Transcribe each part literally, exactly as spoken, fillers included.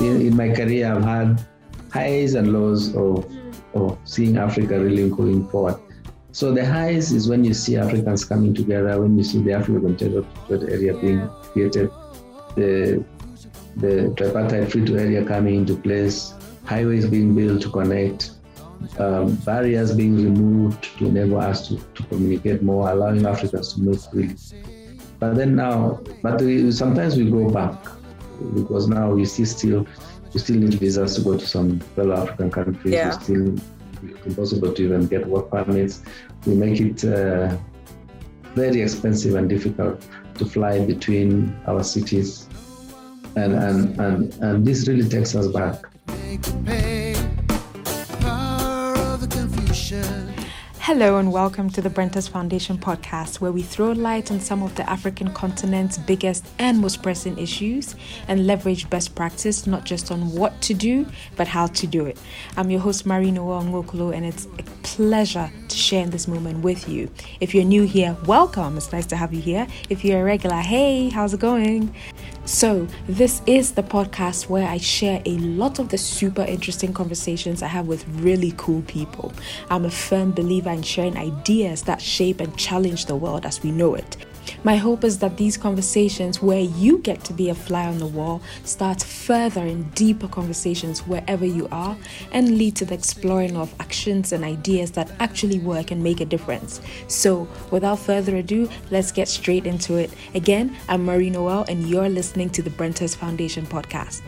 in, in my career, I've had highs and lows of, of seeing Africa really going forward. So the highs is when you see Africans coming together, when you see the African Trade area being created, the the tripartite free to area coming into place, highways being built to connect, um, barriers being removed to enable us to, to communicate more, allowing Africans to move freely. But then now, but we, sometimes we go back because now we see still, we still need visas to go to some fellow African countries. Yeah. We still it's impossible to even get work permits. We make it uh, very expensive and difficult to fly between our cities. And, and and and this really takes us back. Hello and welcome to the Brentas Foundation podcast, where we throw light on some of the African continent's biggest and most pressing issues and leverage best practice, not just on what to do, but how to do it. I'm your host, Marinoa Ngokolo, and it's a pleasure to share in this moment with you. If you're new here, welcome. It's nice to have you here. If you're a regular, hey, how's it going? So this is the podcast where I share a lot of the super interesting conversations I have with really cool people. I'm a firm believer in sharing ideas that shape and challenge the world as we know it. My hope is that these conversations where you get to be a fly on the wall start further and deeper conversations wherever you are and lead to the exploring of actions and ideas that actually work and make a difference. So without further ado, let's get straight into it. Again, I'm Marie Noel and you're listening to the Brentas Foundation podcast.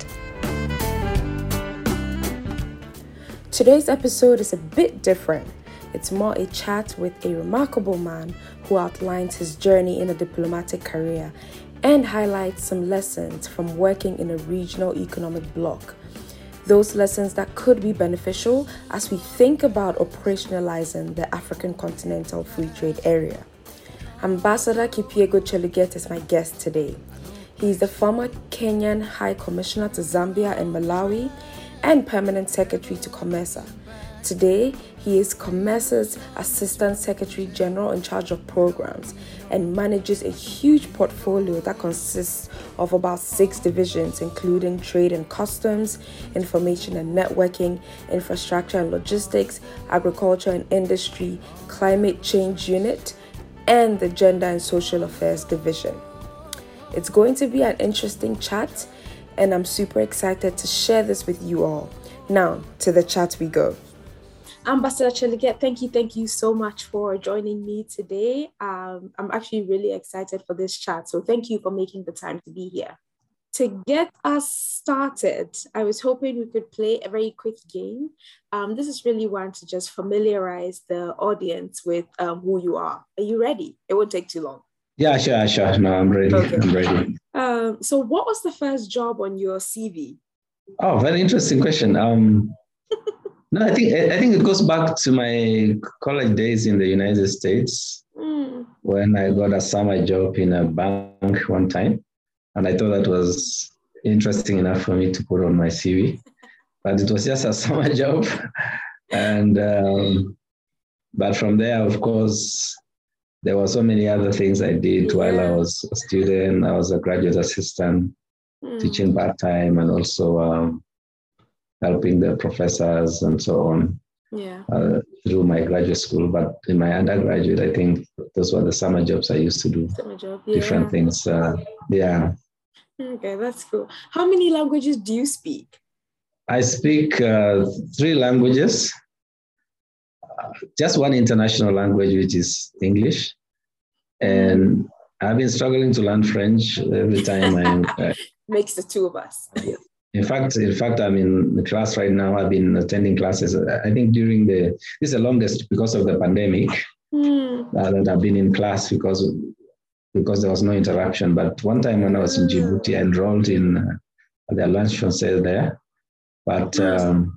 Today's episode is a bit different. It's more a chat with a remarkable man who outlines his journey in a diplomatic career and highlights some lessons from working in a regional economic bloc. Those lessons that could be beneficial as we think about operationalizing the African Continental Free Trade Area. Ambassador Kipyego Cheluget is my guest today. He is the former Kenyan High Commissioner to Zambia and Malawi and Permanent Secretary to COMESA. Today, he is COMESA's Assistant Secretary General in charge of programs and manages a huge portfolio that consists of about six divisions, including trade and customs, information and networking, infrastructure and logistics, agriculture and industry, climate change unit, and the gender and social affairs division. It's going to be an interesting chat, and I'm super excited to share this with you all. Now, to the chat we go. Ambassador Cheluget, thank you, thank you so much for joining me today. Um, I'm actually really excited for this chat, so thank you for making the time to be here. To get us started, I was hoping we could play a very quick game. Um, this is really one to just familiarize the audience with um, who you are. Are you ready? It won't take too long. Yeah, sure, sure. No, I'm ready. Okay. I'm ready. Um, so what was the first job on your C V? Oh, very interesting question. Um, no, I think I think it goes back to my college days in the United States Mm. when I got a summer job in a bank one time, and I thought that was interesting enough for me to put on my C V. But it was just a summer job, and um, but from there, of course, there were so many other things I did Yeah. while I was a student. I was a graduate assistant, Mm. teaching part-time, and also um, helping the professors and so on Yeah. uh, through my graduate school. But in my undergraduate, I think those were the summer jobs I used to do, Summer job. Yeah. different things. Uh, yeah. Okay, that's cool. How many languages do you speak? I speak uh, three languages, uh, just one international language, which is English. And I've been struggling to learn French every time I... Uh, Makes the two of us. In fact, in fact, I'm in the class right now. I've been attending classes. I think during the, this is the longest because of the pandemic Mm. uh, that I've been in class because, because there was no interaction. But one time when I was in Djibouti, I enrolled in uh, the Alliance Française there. But um,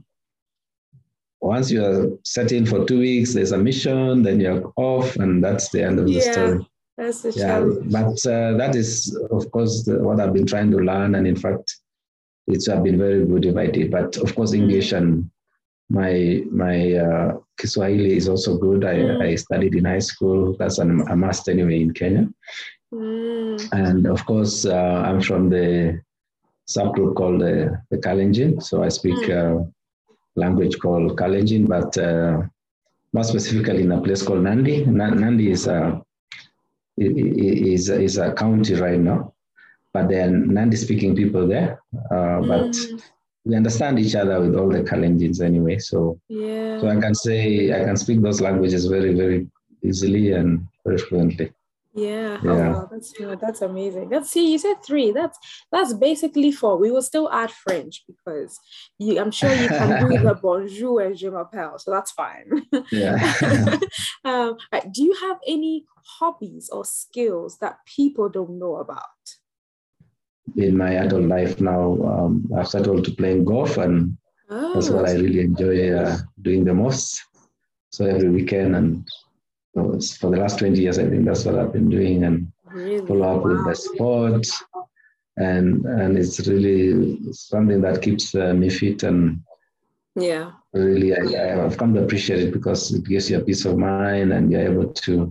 once you are set in for two weeks, there's a mission, then you're off, and that's the end of the Yeah, story. that's the Yeah, challenge. but uh, that is, of course, the, what I've been trying to learn. And in fact, it's have been very good if I did. But of course, English and my my uh, Kiswahili is also good. I, Mm. I studied in high school. That's an, a must anyway in Kenya. Mm. And of course, uh, I'm from the subgroup called the, the Kalenjin. So I speak mm. uh, language called Kalenjin, but uh, more specifically in a place called Nandi. Nandi is a, is, is a county right now, but there are Nandi-speaking people there. Uh, but mm. we understand each other with all the Kalenjins anyway. So, yeah. so I can say I can speak those languages very, very easily and very fluently. Yeah. yeah. Oh wow, that's that's amazing. That's see, you said three. That's that's basically four. We will still add French because you, I'm sure you can do the bonjour and je m'appelle, so that's fine. Yeah. um, right, do you have any hobbies or skills that people don't know about? In my adult life now, um, I've started to playing golf, and oh, that's what I really enjoy uh, doing the most. So every weekend, and so for the last twenty years, I think that's what I've been doing, and really? follow up wow. with the sport. And and it's really something that keeps uh, me fit, and yeah, really I, I've come to appreciate it because it gives you a peace of mind, and you're able to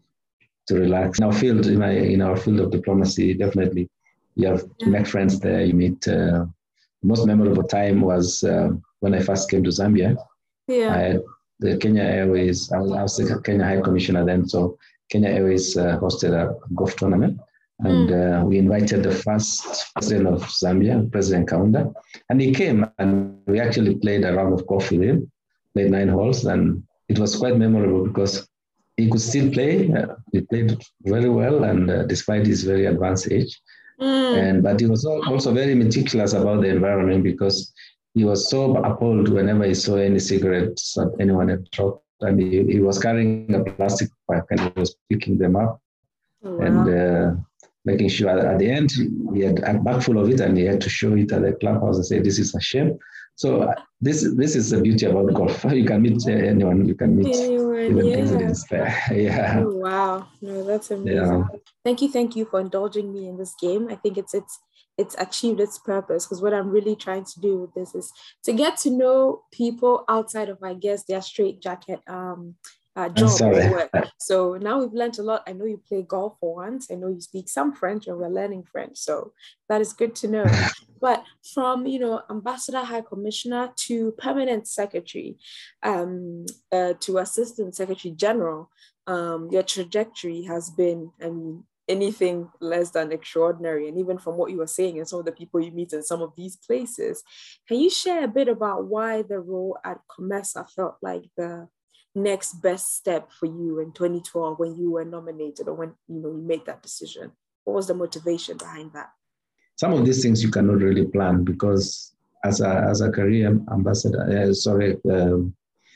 to relax. In our field, in, my, in our field of diplomacy, definitely. You have yeah. met friends there. You meet. Uh, the most memorable time was uh, when I first came to Zambia. Yeah. I had the Kenya Airways. I was, I was the Kenya High Commissioner then, so Kenya Airways uh, hosted a golf tournament, and mm. uh, we invited the first president of Zambia, President Kaunda, and he came, and we actually played a round of golf with him, played nine holes, and it was quite memorable because he could still play. Uh, he played very well, and uh, despite his very advanced age. Mm. And but he was also very meticulous about the environment because he was so appalled whenever he saw any cigarettes that anyone had dropped, and he, he was carrying a plastic pack and he was picking them up wow. and uh, making sure at, at the end he had a bag full of it, and he had to show it at the clubhouse and say, "This is a shame." So uh, this this is the beauty about golf. You can meet uh, anyone. You can meet anyone, even yeah. presidents there. yeah. Oh, wow, no, that's amazing. Yeah. Thank you, thank you for indulging me in this game. I think it's it's it's achieved its purpose, because what I'm really trying to do with this is to get to know people outside of, I guess, their straight jacket um uh, job or work. So now we've learned a lot. I know you play golf for once. I know you speak some French, and we're learning French. So that is good to know. But from, you know, Ambassador High Commissioner to Permanent Secretary, um, uh, to Assistant Secretary General, um, your trajectory has been, I mean, anything less than extraordinary. And even from what you were saying and some of the people you meet in some of these places, can you share a bit about why the role at COMESA felt like the next best step for you in twenty twelve when you were nominated, or when, you know, you made that decision? What was the motivation behind that? Some of these things you cannot really plan, because as a as a career ambassador, uh, sorry, um,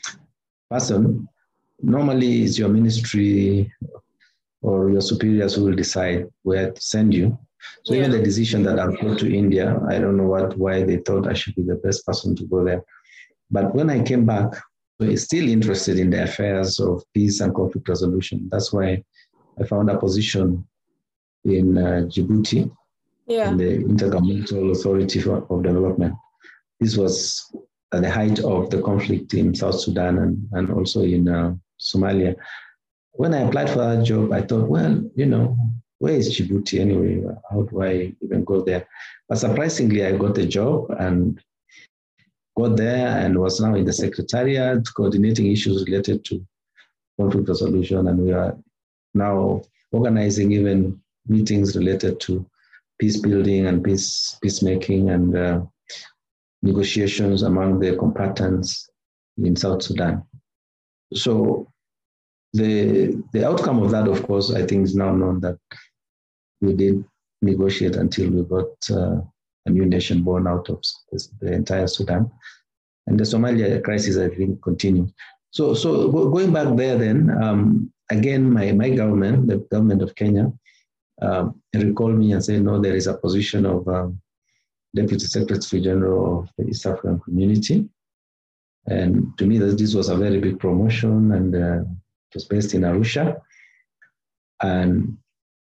person, normally it's your ministry or your superiors who will decide where to send you. So yeah. even the decision that I'll go to India, I don't know what why they thought I should be the best person to go there. But when I came back, I was still interested in the affairs of peace and conflict resolution. That's why I found a position in uh, Djibouti, yeah. in the Intergovernmental Authority for, of Development. This was at the height of the conflict in South Sudan and, and also in uh, Somalia. When I applied for that job, I thought, well, you know, where is Djibouti anyway? How do I even go there? But surprisingly, I got the job and got there and was now in the secretariat coordinating issues related to conflict resolution. And we are now organizing even meetings related to peace building and peace peacemaking and uh, negotiations among the combatants in South Sudan. So the the outcome of that, of course, I think is now known that we did negotiate until we got uh, a new nation born out of this, the entire Sudan. And the Somalia crisis, I think, continued. So, so going back there then, um, again, my, my government, the government of Kenya, um, recalled me and said, no, there is a position of um, Deputy Secretary General of the East African Community. And to me, this was a very big promotion, and uh, it was based in Arusha. And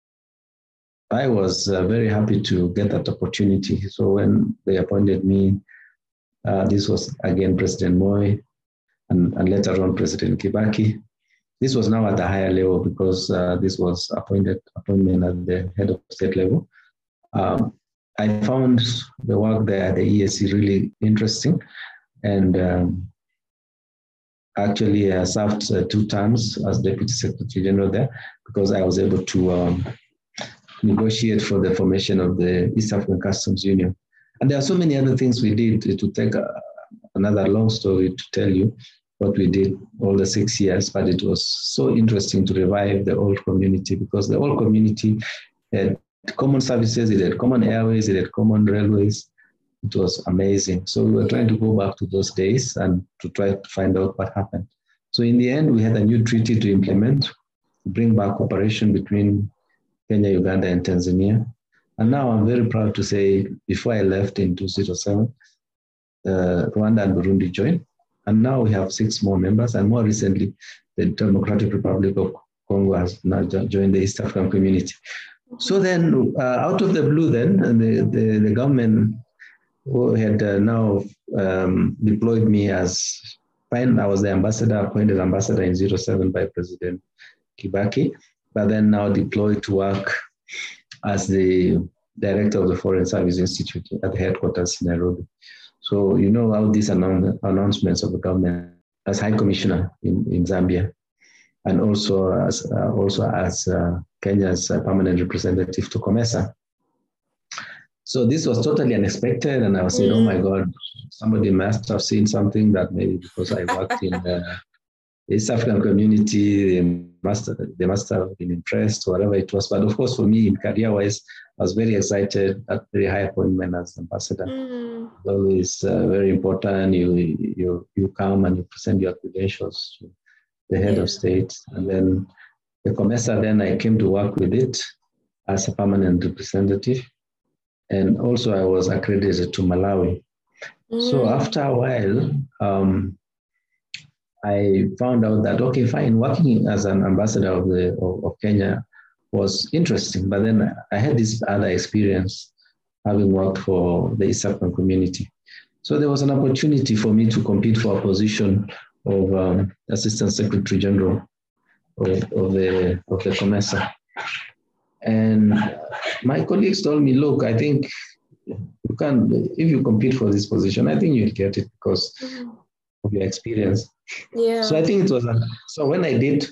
I was uh, very happy to get that opportunity. So when they appointed me, uh, this was again President Moi, and, and later on President Kibaki. This was now at a higher level because uh, this was appointed appointment at the head of state level. Um, I found the work there at the E A C really interesting. And um, actually, I served uh, two terms as Deputy Secretary General there because I was able to um, negotiate for the formation of the East African Customs Union. And there are so many other things we did. To take a, another long story to tell you what we did all the six years, but it was so interesting to revive the old community because the old community had common services, it had common airways, it had common railways. It was amazing. So we were trying to go back to those days and to try to find out what happened. So in the end, we had a new treaty to implement, to bring back cooperation between Kenya, Uganda, and Tanzania. And now I'm very proud to say, before I left in two thousand seven, uh, Rwanda and Burundi joined. And now we have six more members. And more recently, the Democratic Republic of Congo has now joined the East African community. So then, uh, out of the blue then, the, the, the government who had uh, now um, deployed me as, I was the ambassador, appointed ambassador in zero seven by President Kibaki, but then now deployed to work as the director of the Foreign Service Institute at the headquarters in Nairobi. So you know how these annou- announcements of the government as High Commissioner in, in Zambia, and also as uh, also as uh, Kenya's uh, permanent representative to COMESA. So this was totally unexpected, and I was saying, mm. "Oh my God, somebody must have seen something that maybe because I worked in the East African community, they must they must have been impressed, whatever it was." But of course, for me, career-wise, I was very excited at very high appointment as ambassador. Mm. It's always uh, very important. You you you come and you present your credentials to the head yeah. of state, and then the COMESA. Then I came to work with it as a permanent representative. And also I was accredited to Malawi. Mm. So after a while, um, I found out that, okay, fine, working as an ambassador of, the, of, of Kenya was interesting. But then I had this other experience having worked for the East African community. So there was an opportunity for me to compete for a position of um, Assistant Secretary General of, of the of the COMESA. And my colleagues told me, look, I think you can, if you compete for this position, I think you'll get it because mm-hmm. of your experience. Yeah. So I think it was, a, so when I did,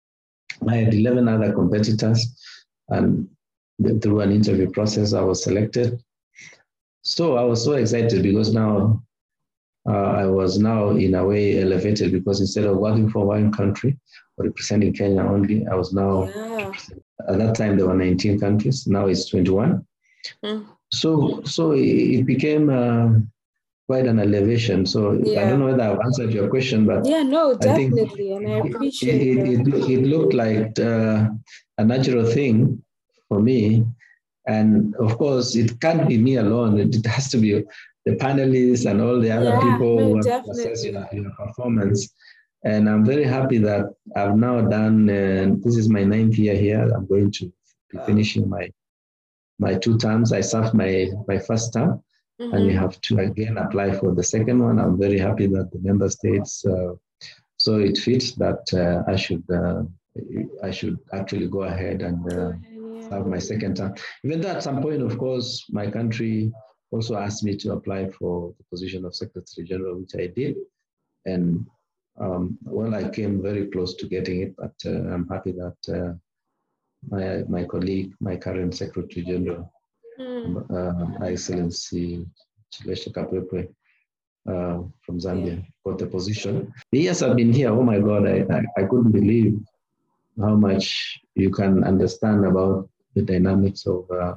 I had eleven other competitors, and through an interview process, I was selected. So I was so excited because now uh, I was now in a way elevated, because instead of working for one country or representing Kenya only, I was now yeah. At that time, there were nineteen countries. Now it's twenty-one. Mm. So, so it became uh, quite an elevation. So yeah. I don't know whether I've answered your question, but yeah, no, definitely, I think and I appreciate it. It, it, it looked like uh, a natural thing for me, and of course, it can't be me alone. It has to be the panelists and all the other yeah, people no, who want to assess your, your performance. And I'm very happy that I've now done, uh, this is my ninth year here. I'm going to be finishing my my two terms. I served my, my first term, mm-hmm. and you have to again apply for the second one. I'm very happy that the member states, uh, so it fits that uh, I should uh, I should actually go ahead and uh, serve my second term. Even though at some point, of course, my country also asked me to apply for the position of Secretary General, which I did. And Um, well, I came very close to getting it, but uh, I'm happy that uh, my my colleague, my current Secretary General, mm. uh, Excellency Chileshe Kapwepwe uh, from Zambia, yeah. got the position. The years I've been here, oh my God, I, I, I couldn't believe how much you can understand about the dynamics of, uh,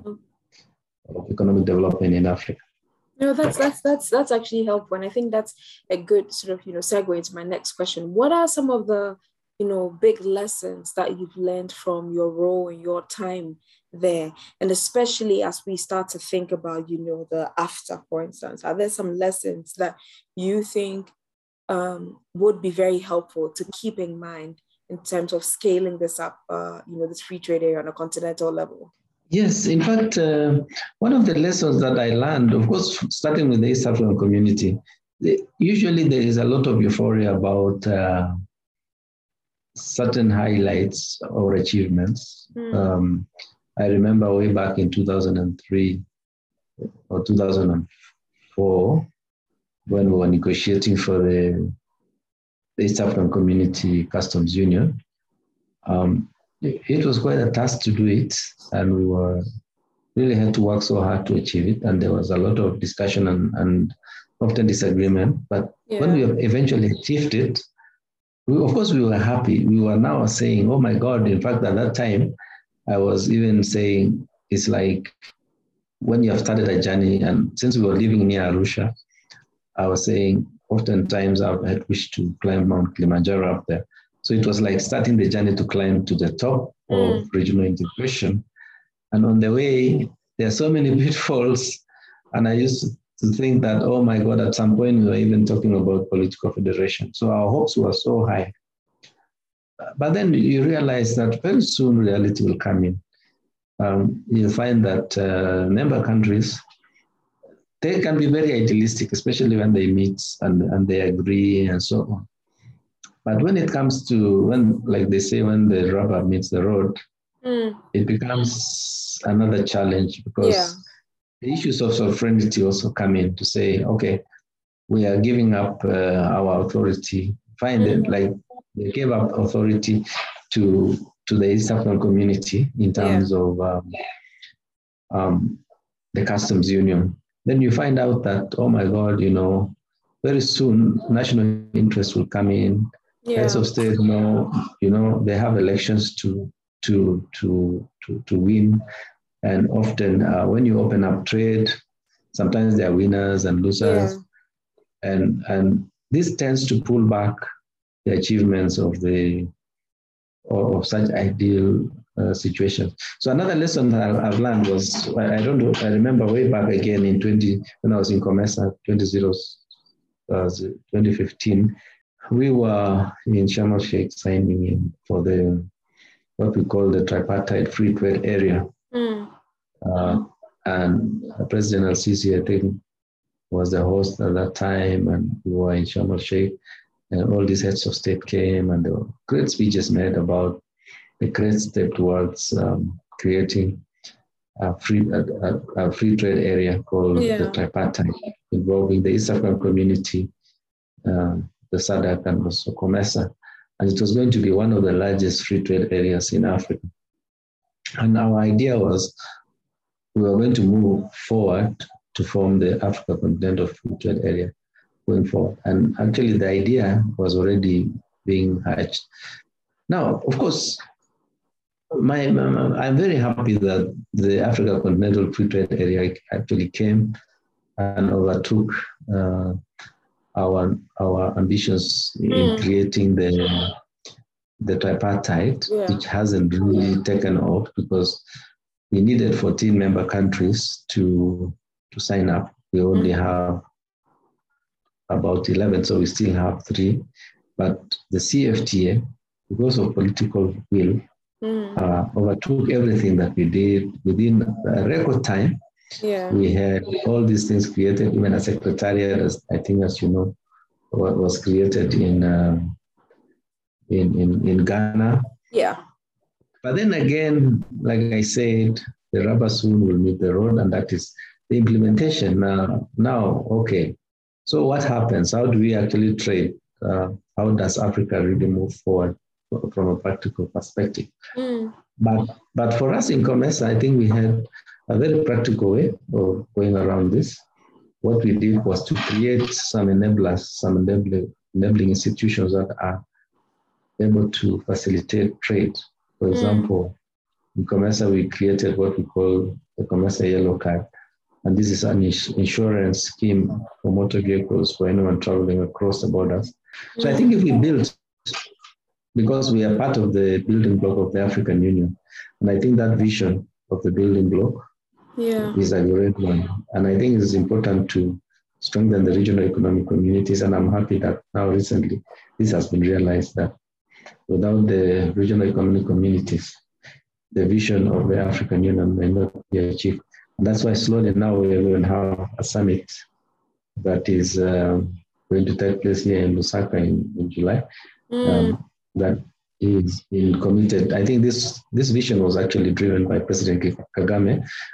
of economic development in Africa. No, that's that's that's that's actually helpful, and I think that's a good sort of you know segue into my next question. What are some of the you know big lessons that you've learned from your role and your time there, and especially as we start to think about you know the after, for instance, are there some lessons that you think um, would be very helpful to keep in mind in terms of scaling this up, uh, you know, this free trade area on a continental level? Yes, in fact, uh, one of the lessons that I learned, of course, starting with the East African community, the, usually there is a lot of euphoria about uh, certain highlights or achievements. Mm. Um, I remember way back in two thousand three, or two thousand four, when we were negotiating for the, the East African Community Customs Union. Um, it, it was quite a task to do it, and we were really had to work so hard to achieve it. And there was a lot of discussion and, and often disagreement. But yeah. when we eventually achieved it, we, of course, we were happy. We were now saying, oh my God, in fact, at that time, I was even saying, it's like when you have started a journey, and since we were living near Arusha, I was saying, oftentimes I had wished to climb Mount Kilimanjaro up there. So it was like starting the journey to climb to the top mm. of regional integration. And on the way, there are so many pitfalls. And I used to think that, oh my God, at some point we were even talking about political federation. So our hopes were so high. But then you realize that very soon reality will come in. Um, you find that uh, member countries, they can be very idealistic, especially when they meet and, and they agree and so on. But when it comes to, when, like they say, when the rubber meets the road, mm. it becomes another challenge, because yeah. the issues of sovereignty also come in to say, okay, we are giving up uh, our authority. Find mm. it, like they gave up authority to to the East African community in terms yeah. of um, um, the customs union. Then you find out that, oh my God, you know, very soon national interest will come in. Yeah. Heads of state, you know, you know, they have elections to to to to to win, and often uh, when you open up trade, sometimes there are winners and losers, yeah. and and this tends to pull back the achievements of the of such ideal uh, situations. So another lesson that I've learned was, I don't know, I remember way back again in twenty when I was in COMESA twenty fifteen. We were in Sharm el-Sheikh signing in for the, what we call the tripartite free trade area. Mm. Uh, and President al-Sisi, I think, was the host at that time, and we were in Sharm el-Sheikh, and all these heads of state came, and there were great speeches made about the great step towards um, creating a free, a, a, a free trade area called yeah. the tripartite, involving the East African community, um, the S A D C, and also COMESA. And it was going to be one of the largest free trade areas in Africa. And our idea was we were going to move forward to form the Africa Continental Free Trade Area going forward. And actually the idea was already being hatched. Now, of course, my, my, I'm very happy that the Africa Continental Free Trade Area actually came and overtook uh, our our ambitions mm. in creating the the tripartite, yeah. which hasn't really taken off because we needed fourteen member countries to to sign up. We only mm. have about eleven, so we still have three. But the C F T A, because of political will, mm. uh, overtook everything that we did within a record time. Yeah. We had all these things created, even a secretariat, as I think, as you know, was created in, uh, in, in, in Ghana. Yeah. But then again, like I said, the rubber soon will meet the road, and that is the implementation. Now, now okay, so what happens? How do we actually trade? Uh, how does Africa really move forward from a practical perspective? Mm. But, but for us in COMESA, I think we had a very practical way of going around this. What we did was to create some enablers, some enabling, enabling institutions that are able to facilitate trade. For example, mm. in COMESA, we created what we call the COMESA Yellow Card. And this is an ins- insurance scheme for motor vehicles for anyone traveling across the borders. Mm. So I think if we build, because we are part of the building block of the African Union, and I think that vision of the building block yeah. is a great one. And I think it's important to strengthen the regional economic communities. And I'm happy that now recently this has been realized that without the regional economic communities, the vision of the African Union may not be achieved. And that's why slowly now we will have a summit that is um, going to take place here in Lusaka in, in July. Mm. Um, that is being committed. I think this, this vision was actually driven by President Kagame.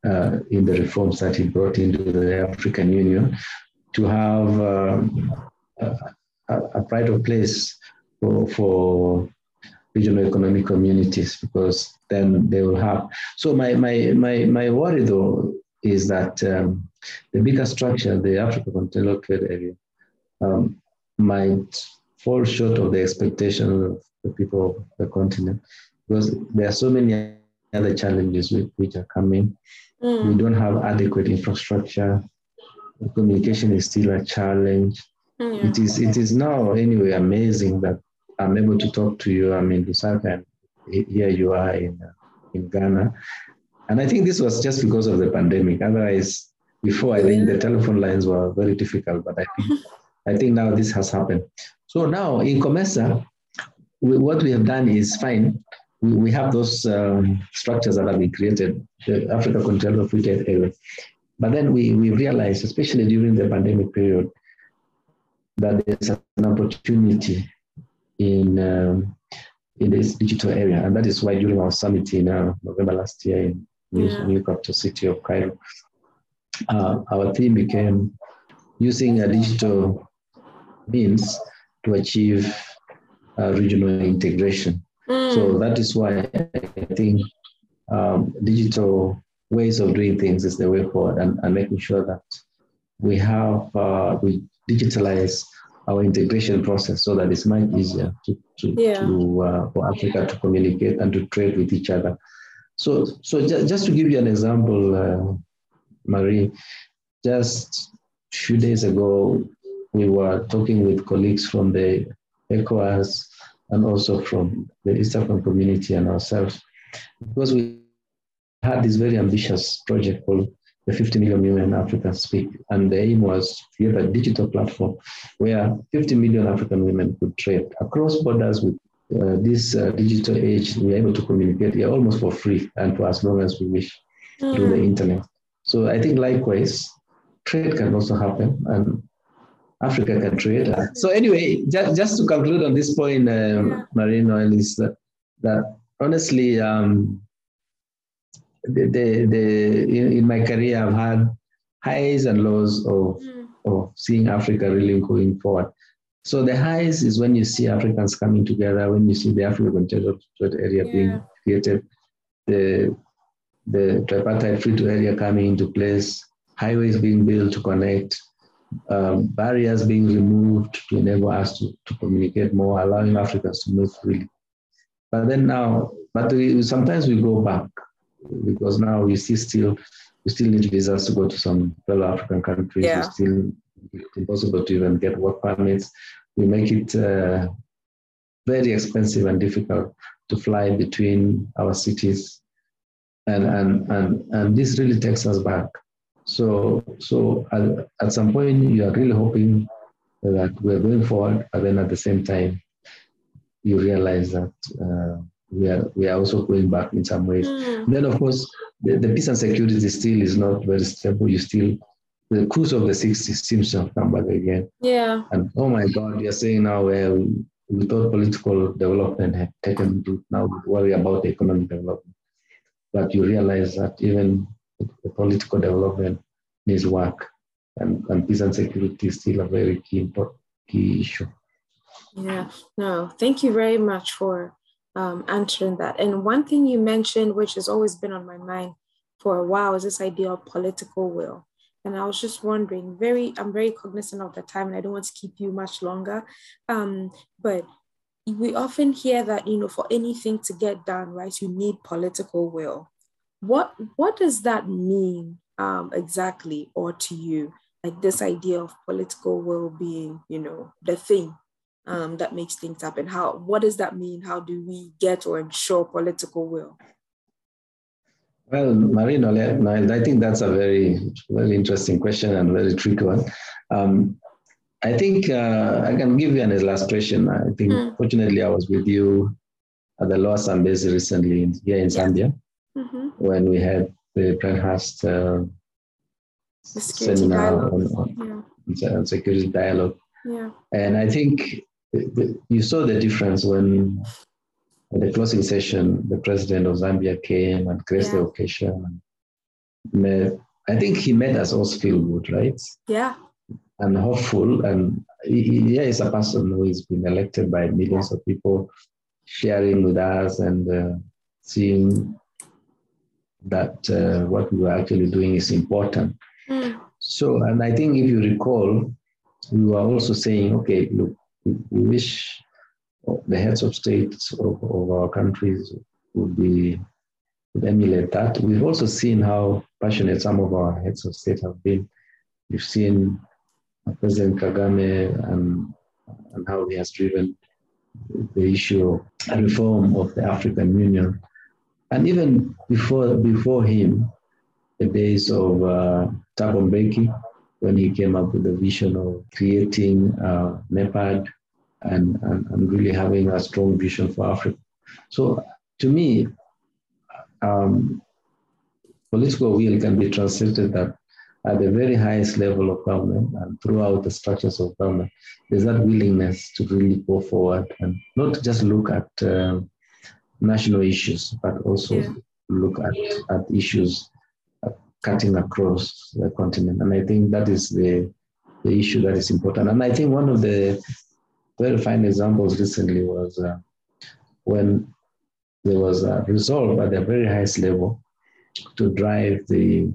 uh, in the reforms that he brought into the African Union, to have um, a, a pride of place for, for regional economic communities, because then they will have. So my my my my worry though is that um, the bigger structure, the Africa Continental Trade Area, um, might fall short of the expectations of the people of the continent, because there are so many other challenges which, which are coming. Mm. We don't have adequate infrastructure. Communication is still a challenge. Yeah. It is it is now anyway amazing that I'm able to talk to you. I'm in Lusaka, and here you are in uh, in Ghana. And I think this was just because of the pandemic. Otherwise, before, I think the telephone lines were very difficult, but I think I think now this has happened. So now in COMESA, we, what we have done is fine. We, we have those um, structures that have been created, the Africa Continental Free Trade Area. But then we, we realized, especially during the pandemic period, that there's an opportunity in um, in this digital area. And that is why during our summit in uh, November last year in new, yeah. new capital city of Cairo, uh, our theme became using a digital means to achieve uh, regional integration. Mm. So that is why I think um, digital ways of doing things is the way forward, and, and making sure that we have, uh, we digitalize our integration process so that it's much easier to, to, yeah. to uh, for Africa to communicate and to trade with each other. So, so just, just to give you an example, uh, Marie, just a few days ago, we were talking with colleagues from the ECOWAS and also from the East African community and ourselves, because we had this very ambitious project called the fifty million Women Africa Speak. And the aim was to create a digital platform where fifty million African women could trade across borders with uh, this uh, digital age. We're able to communicate here almost for free and for as long as we wish mm. through the internet. So I think likewise, trade can also happen and Africa can trade. So anyway, just, just to conclude on this point, um, Marino, is that, that honestly, um, the, the, the, in, in my career, I've had highs and lows of, mm. of seeing Africa really going forward. So the highs is when you see Africans coming together, when you see the African Continental Trade Area yeah. being created, the, the tripartite free trade area coming into place, highways being built to connect, um, barriers being removed to enable us to, to communicate more, allowing Africans to move freely. But then now, but we, sometimes we go back, because now we see still, we still need visas to go to some fellow African countries. Yeah. We still, it's impossible to even get work permits. We make it uh, very expensive and difficult to fly between our cities. And, and, and, and this really takes us back. So, so at, at some point, you are really hoping that we're going forward, but then at the same time, you realize that uh, we are we are also going back in some ways. Mm. Then, of course, the, the peace and security still is not very stable. You still, the cruise of the sixties seems to have come back again. Yeah. And oh my God, you're saying now where we, we thought political development had taken root, now we worry about the economic development. But you realize that even the political development needs work, and, and peace and security is still a very key, important, key issue. Yeah, no, thank you very much for um, answering that. And one thing you mentioned, which has always been on my mind for a while, is this idea of political will. And I was just wondering, very, I'm very cognizant of the time, and I don't want to keep you much longer. Um, but we often hear that, you know, for anything to get done, right, you need political will. What what does that mean um, exactly, or to you, like this idea of political will being, you know, the thing um, that makes things happen? How, what does that mean? How do we get or ensure political will? Well, Marino, I think that's a very, very interesting question and very tricky one. Um, I think uh, I can give you an illustration. I think, mm. fortunately, I was with you at the Lower Zambezi recently in, here in Zambia. Mm-hmm. When we had the Prenhurst uh, seminar on, on, yeah. on security dialogue. Yeah. And I think the, the, you saw the difference when at the closing session, the president of Zambia came and graced yeah. the occasion. made, I think he made us all feel good, right? Yeah. And hopeful. And he, he yeah, he's a person who has been elected by millions of people sharing with us and uh, seeing that uh, what we were actually doing is important. Mm. So, and I think if you recall, we were also saying, okay, look, we, we wish the heads of states of, of our countries would be would emulate that. We've also seen how passionate some of our heads of state have been. We've seen President Kagame and, and how he has driven the issue of reform of the African Union. And even before before him, the days of uh, Thabo Mbeki, when he came up with the vision of creating uh, NEPAD and, and, and really having a strong vision for Africa. So to me, um, political will can be translated that at the very highest level of government and throughout the structures of government, there's that willingness to really go forward and not just look at uh, national issues, but also yeah. look at, at issues cutting across the continent. And I think that is the, the issue that is important. And I think one of the very fine examples recently was uh, when there was a resolve at the very highest level to drive the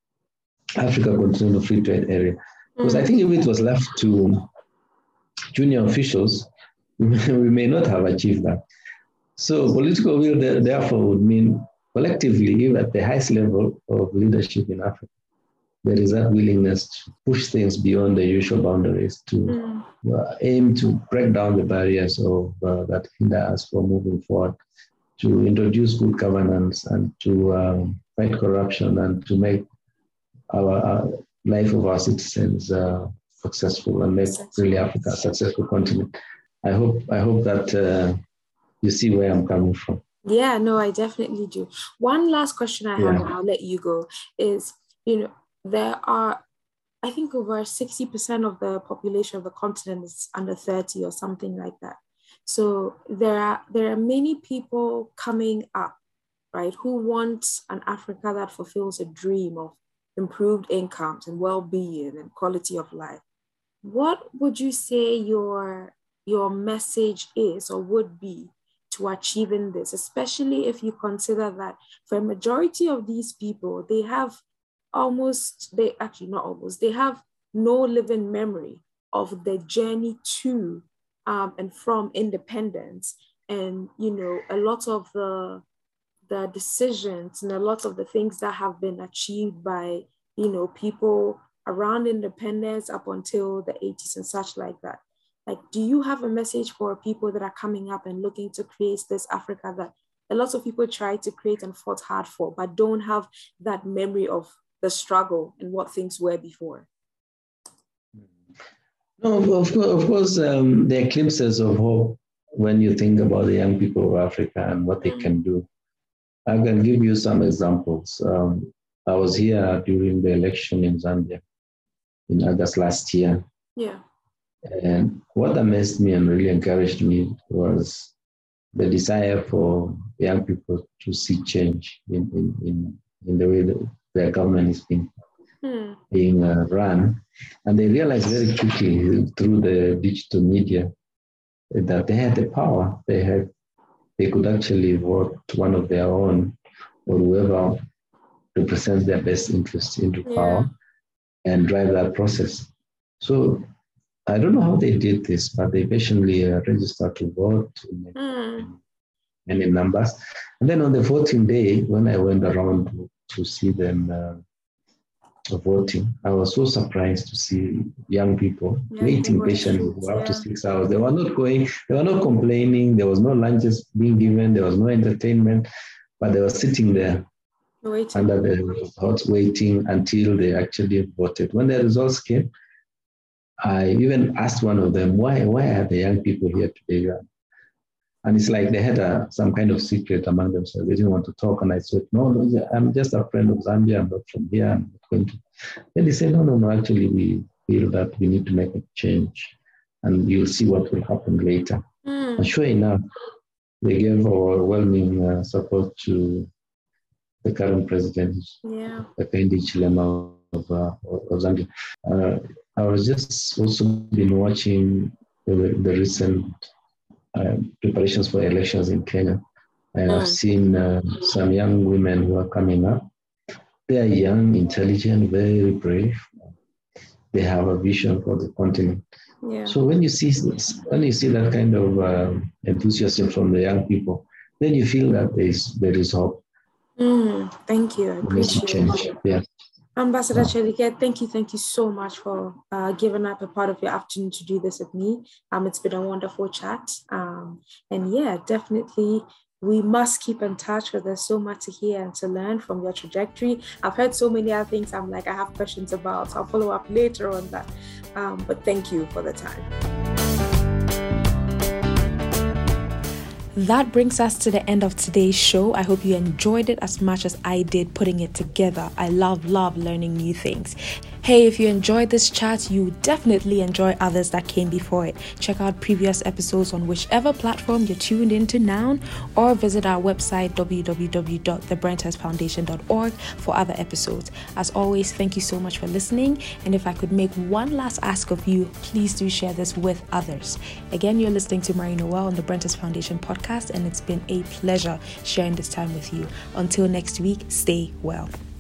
Africa Continental Free Trade Area. Because I think if it was left to junior officials, we may not have achieved that. So political will therefore would mean collectively at the highest level of leadership in Africa, there is that willingness to push things beyond the usual boundaries, to mm. uh, aim to break down the barriers of uh, that hinder us from moving forward, to introduce good governance and to um, fight corruption and to make our, our life of our citizens uh, successful and make really Africa a successful continent. I hope I hope that uh, you see where I'm coming from. Yeah, no, I definitely do. One last question I have, yeah. and I'll let you go, is, you know, there are, I think over sixty percent of the population of the continent is under thirty or something like that. So there are, there are many people coming up, right, who want an Africa that fulfills a dream of improved incomes and well-being and quality of life. What would you say your, your message is or would be to achieving this, especially if you consider that for a majority of these people, they have almost, they actually not almost, they have no living memory of the journey to um, and from independence. And, you know, a lot of the, the decisions and a lot of the things that have been achieved by, you know, people around independence up until the eighties and such like that. Like, do you have a message for people that are coming up and looking to create this Africa that a lot of people try to create and fought hard for, but don't have that memory of the struggle and what things were before? No, of course, of course um, there are glimpses of hope when you think about the young people of Africa and what they mm. can do. I can give you some examples. Um, I was here during the election in Zambia in August last year. Yeah. And what amazed me and really encouraged me was the desire for young people to see change in, in, in, in the way that their government is being, hmm. being uh, run. And they realized very quickly through the digital media that they had the power. They had, they could actually vote one of their own or whoever represents their best interests into yeah. power and drive that process. So I don't know how they did this, but they patiently uh, registered to vote in mm. many numbers. And then on the voting day, when I went around to, to see them uh, voting, I was so surprised to see young people yeah, waiting patiently for up to six hours. They were not going, they were not complaining. There was no lunches being given. There was no entertainment, but they were sitting there waiting. Under the hot waiting until they actually voted. When the results came, I even asked one of them, why, why are the young people here today? And it's like they had a, some kind of secret among themselves. They didn't want to talk. And I said, no, no, I'm just a friend of Zambia. I'm not from here. I'm not going to. Then they said, no, no, no, actually, we feel that we need to make a change. And you'll see what will happen later. Mm. And sure enough, they gave overwhelming uh, support to the current president, yeah. Hakainde Hichilema of, uh, of Zambia. Uh, I was just also been watching the, the recent uh, preparations for elections in Kenya. And mm. I've seen uh, some young women who are coming up. They are young, intelligent, very brave. They have a vision for the continent. Yeah. So when you see when you see that kind of uh, enthusiasm from the young people, then you feel that there is there is hope. Mm, thank you. I appreciate change. it. Yeah. Ambassador Chelike, thank you, thank you so much for uh, giving up a part of your afternoon to do this with me. Um, it's been a wonderful chat. Um, and yeah, definitely we must keep in touch because there's so much to hear and to learn from your trajectory. I've heard so many other things I'm like, I have questions about, so I'll follow up later on that. Um, but thank you for the time. That brings us to the end of today's show. I hope you enjoyed it as much as I did putting it together. I love, love learning new things. Hey, if you enjoyed this chat, you definitely enjoy others that came before it. Check out previous episodes on whichever platform you're tuned into now, or visit our website w w w dot the brenthurst foundation dot org for other episodes. As always, thank you so much for listening. And if I could make one last ask of you, please do share this with others. Again, you're listening to Marie Noel on the Brenthurst Foundation podcast, and it's been a pleasure sharing this time with you. Until next week, stay well.